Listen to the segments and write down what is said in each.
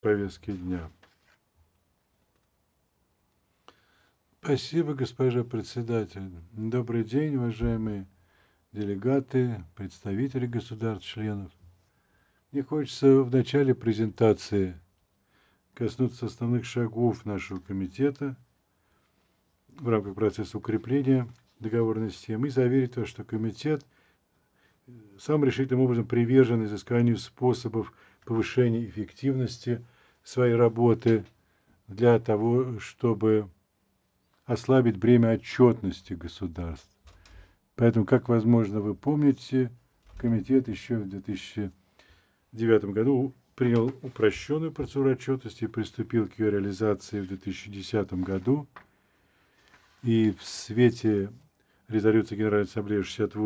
повестки дня. Спасибо, госпожа председатель. Добрый день, уважаемые делегаты, представители государств-членов. Мне хочется в начале презентации коснуться основных шагов нашего комитета в рамках процесса укрепления договорной системы и заверить вас, что комитет самым решительным образом привержен изысканию способов повышения эффективности своей работы для того, чтобы ослабить бремя отчетности государств. Поэтому, как возможно вы помните, комитет еще в 2009 году принял упрощенную процедуру отчетности и приступил к ее реализации в 2010 году. И в свете резолюции Генеральной Ассамблеи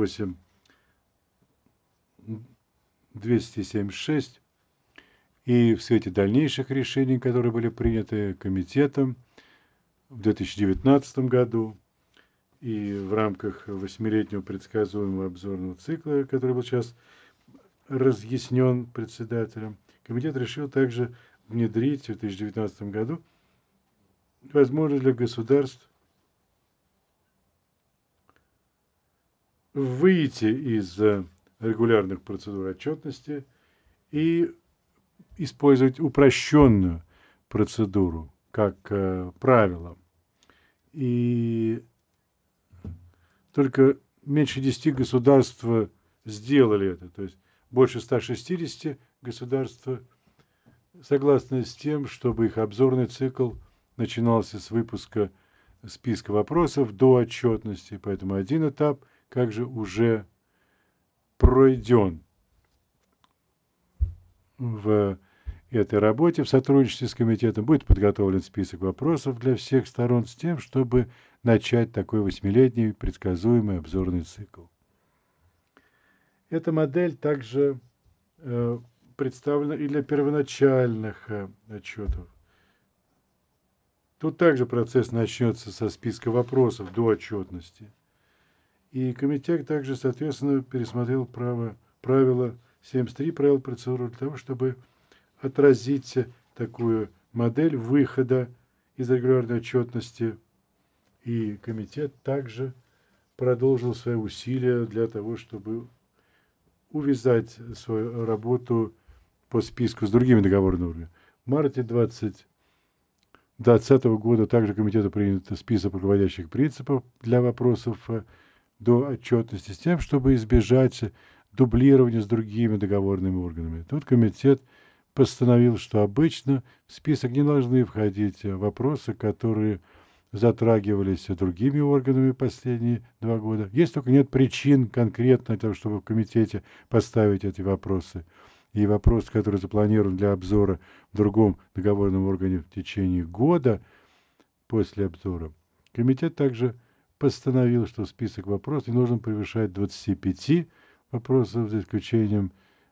68-276 и в свете дальнейших решений, которые были приняты комитетом в 2019 году и в рамках 8-летнего предсказуемого обзорного цикла, который был сейчас разъяснен председателем, комитет решил также внедрить в 2019 году возможность для государств выйти из регулярных процедур отчетности и использовать упрощенную процедуру как правило. И только меньше 10 государств сделали это. То есть больше 160 государств согласны с тем, чтобы их обзорный цикл начинался с выпуска списка вопросов до отчетности. Поэтому один этап как же уже пройден в этой работе в сотрудничестве с комитетом. Будет подготовлен список вопросов для всех сторон с тем, чтобы начать такой 8-летний предсказуемый обзорный цикл. Эта модель также представлена и для первоначальных отчетов. Тут также процесс начнется со списка вопросов до отчетности. И комитет также, соответственно, пересмотрел правила 73 правил процедуры для того, чтобы отразить такую модель выхода из регулярной отчетности. И комитет также продолжил свои усилия для того, чтобы увязать свою работу по списку с другими договорными органами. В марте 2020 года также комитету принят список руководящих принципов для вопросов до отчетности с тем, чтобы избежать дублирования с другими договорными органами. Тут комитет постановил, что обычно в список не должны входить вопросы, которые затрагивались другими органами последние 2 года. Есть только нет причин конкретно для того, чтобы в комитете поставить эти вопросы. И вопрос, который запланирован для обзора в другом договорном органе в течение года после обзора, комитет также постановил, что список вопросов не должен превышать 25 вопросов, за исключением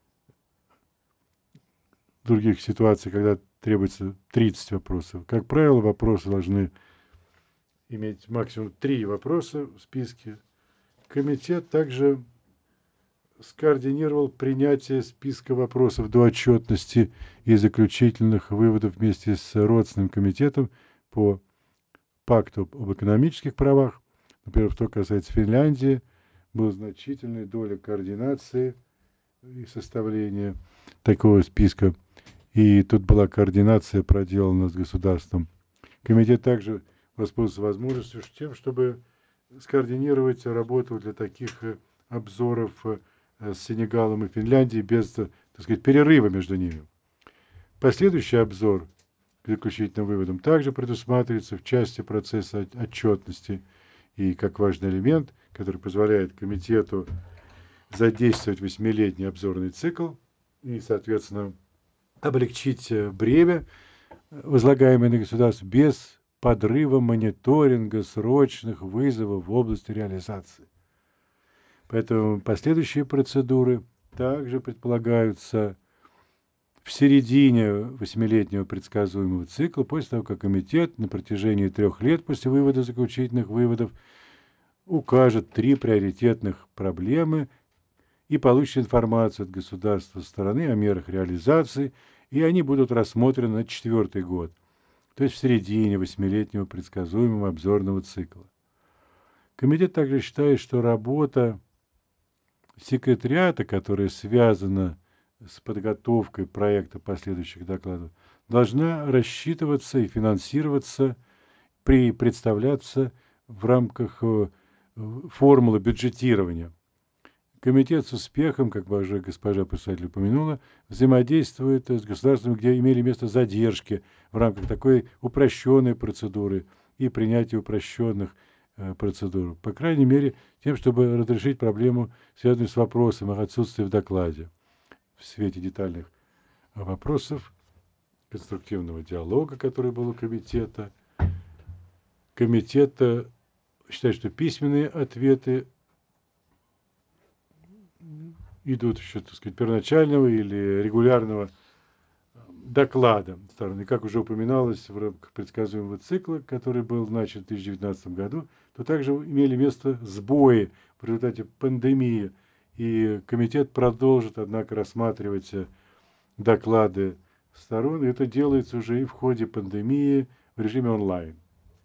других ситуаций, когда требуется 30 вопросов. Как правило, вопросы должны иметь максимум 3 вопроса в списке. Комитет также скоординировал принятие списка вопросов до отчетности и заключительных выводов вместе с родственным комитетом по пакту об экономических правах. Например, что касается Финляндии, была значительная доля координации и составления такого списка. И тут была координация проделана с государством. Комитет также воспользовался возможностью тем, чтобы скоординировать работу для таких обзоров с Сенегалом и Финляндией без, так сказать, перерыва между ними. Последующий обзор к заключительным выводам также предусматривается в части процесса отчетности и как важный элемент, который позволяет комитету задействовать 8-летний обзорный цикл и, соответственно, облегчить бремя, возлагаемое на государство, без подрыва мониторинга срочных вызовов в области реализации. Поэтому последующие процедуры также предполагаются в середине 8-летнего предсказуемого цикла, после того, как комитет на протяжении 3 лет после вывода заключительных выводов укажет 3 приоритетных проблемы и получит информацию от государства стороны о мерах реализации и они будут рассмотрены на 4-й год, то есть в середине 8-летнего предсказуемого обзорного цикла. Комитет также считает, что работа секретариата, которая связана с подготовкой проекта последующих докладов, должна рассчитываться и финансироваться, представляться в рамках формулы бюджетирования. Комитет с успехом, как уже госпожа председатель упомянула, взаимодействует с государством, где имели место задержки в рамках такой упрощенной процедуры и принятия упрощенных процедур. По крайней мере, тем, чтобы разрешить проблему, связанную с вопросом о отсутствии в докладе. В свете детальных вопросов, конструктивного диалога, который был у комитета, комитет считает, что письменные ответы идут еще, так сказать, первоначального или регулярного доклада стороны. Как уже упоминалось в рамках предсказуемого цикла, который был начат в 2019 году, то также имели место сбои в результате пандемии. И комитет продолжит, однако, рассматривать доклады сторон. И это делается уже и в ходе пандемии в режиме онлайн.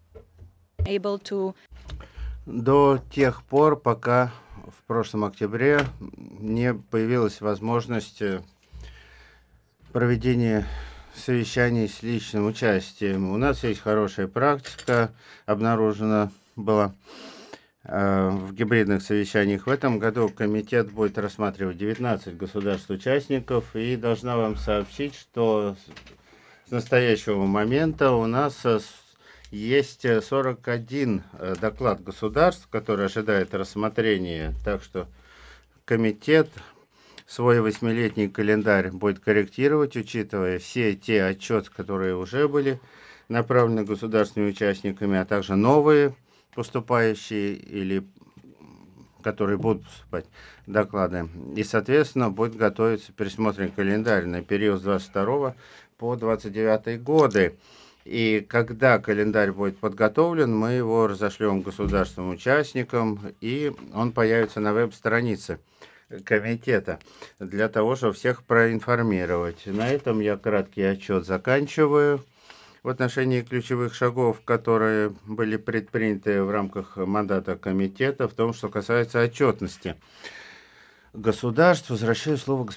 До тех пор, пока в прошлом октябре не появилась возможность проведения совещаний с личным участием. У нас есть хорошая практика, обнаружена была в гибридных совещаниях. В этом году комитет будет рассматривать 19 государств-участников, и должна вам сообщить, что с настоящего момента у нас есть 41 доклад государств, который ожидает рассмотрения, так что комитет свой 8-летний календарь будет корректировать, учитывая все те отчеты, которые уже были направлены государственными участниками, а также новые поступающие или которые будут поступать доклады. И, соответственно, будет готовиться пересмотренный календарь на период с 22 по 29 годы. И когда календарь будет подготовлен, мы его разошлем государственным участникам, и он появится на веб-странице комитета для того, чтобы всех проинформировать. На этом я краткий отчет заканчиваю в отношении ключевых шагов, которые были предприняты в рамках мандата комитета, в том, что касается отчетности государств. Возвращаю слово